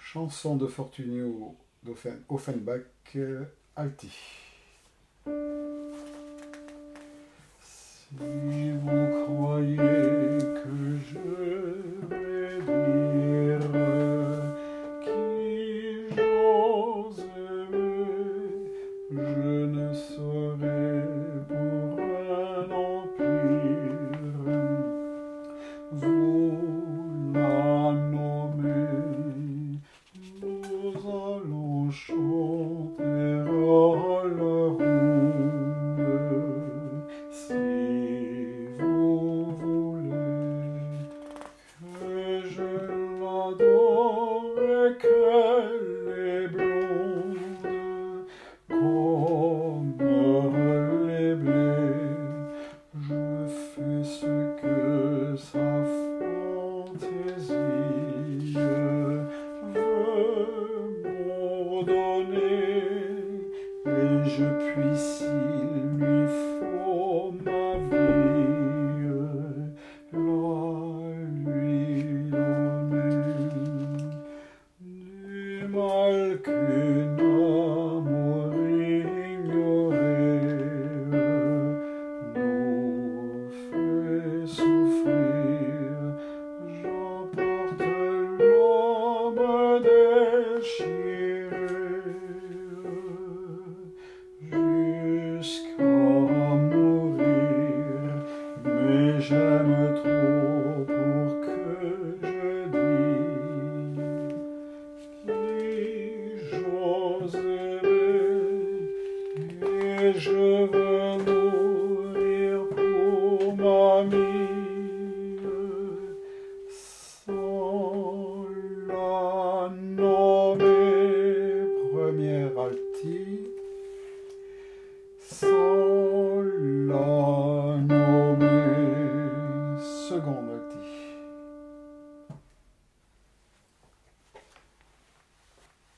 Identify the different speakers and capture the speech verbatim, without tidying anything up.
Speaker 1: Chanson de Fortunio d'Offenbach, euh, Alti. Si vous croyez que je vais dire qui j'oserais, je ne saurais pour un empire vous la nommer. Nous allons chanter à la ronde, si vous voulez que je l'adore et qu'elle est blonde comme les blés. Je fais ce que sa fantaisie veut m'ordonner, et je puis, s'il lui faut ma vie, la lui donner. Du mal qu'un amour ignoré nous fait souffrir, j'emporte l'homme déchiré jusqu'à mourir, mais j'aime trop pour que je dise qui j'oserais, et je veux mourir pour mamie sans la nommer. Première alti, sans la nommer. Seconde alti.